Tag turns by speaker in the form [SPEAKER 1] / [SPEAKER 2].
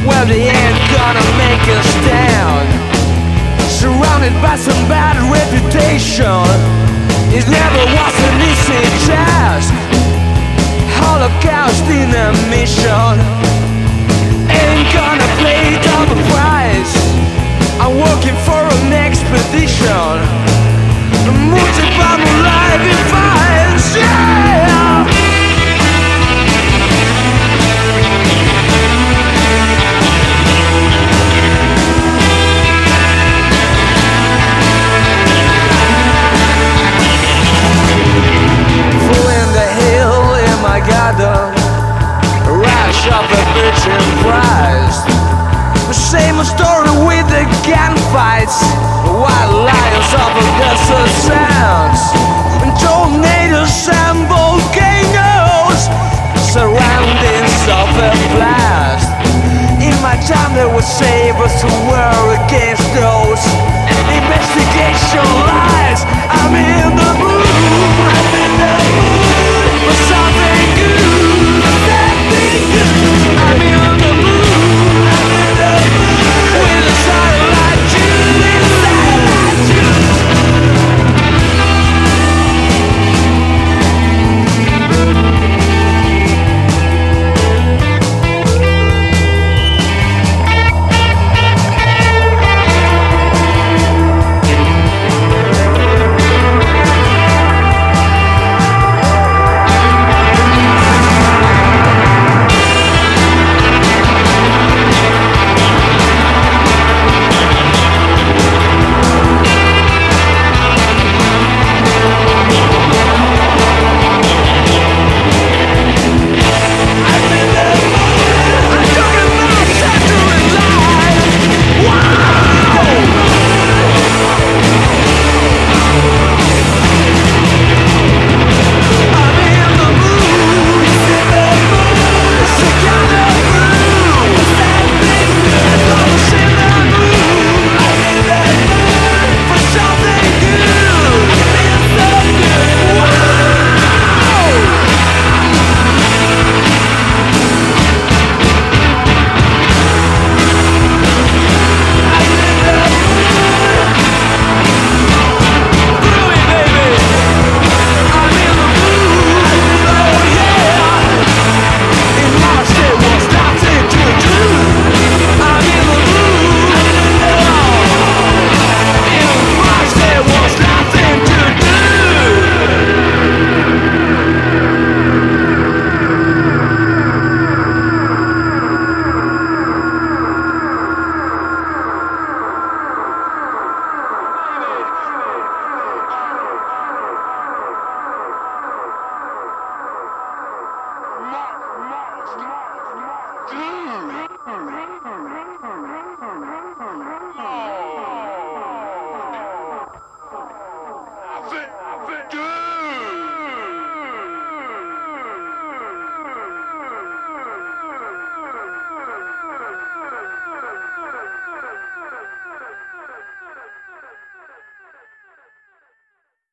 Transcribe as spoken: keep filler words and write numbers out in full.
[SPEAKER 1] Well, they ain't gonna make a stand. Surrounded by some bad reputation, it never was an easy task. Holocaust in a mission, ain't gonna play double price. I'm working for an expedition, multiple life in fires, yeah. Garden, rush of a virgin Christ. The same story with the gunfights, wild lions of a desert sands, and tornadoes and volcanoes, surroundings of a blast. In my time there were sabers to war against those investigation lies. I'm in the